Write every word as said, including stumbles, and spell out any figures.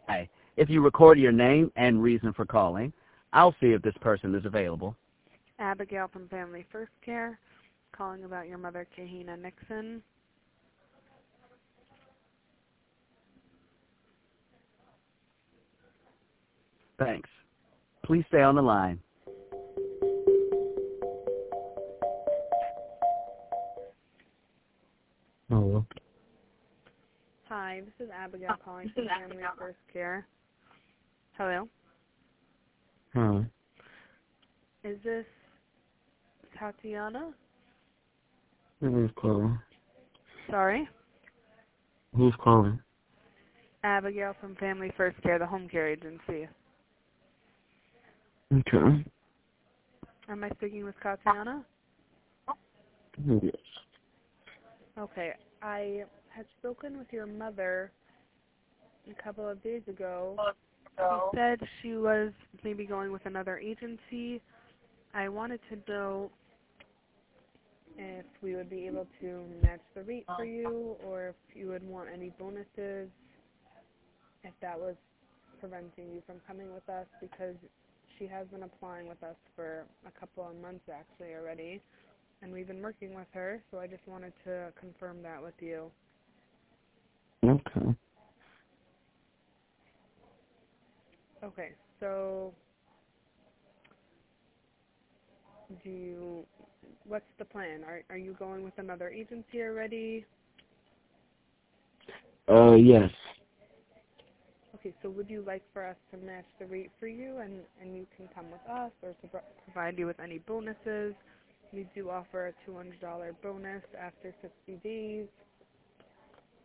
Hi. If you record your name and reason for calling, I'll see if this person is available. Abigail from Family First Care, calling about your mother, Kahina Nixon. Thanks. Please stay on the line. Hello. Hi, this is Abigail calling from Family First Care. Hello? Huh. Is this Tatiana? Who's calling? Sorry? Who's calling? Abigail from Family First Care, the home care agency. Okay. Am I speaking with Tatiana? Yes. Okay. I had spoken with your mother a couple of days ago. She said she was maybe going with another agency. I wanted to know if we would be able to match the rate for you, or if you would want any bonuses, if that was preventing you from coming with us, because she has been applying with us for a couple of months actually already, and we've been working with her, so I just wanted to confirm that with you. Okay. Okay, so do you, what's the plan? Are, are you going with another agency already? Uh, yes. Okay, so would you like for us to match the rate for you, and, and you can come with us, or to pro- provide you with any bonuses? We do offer a two hundred dollars bonus after sixty days.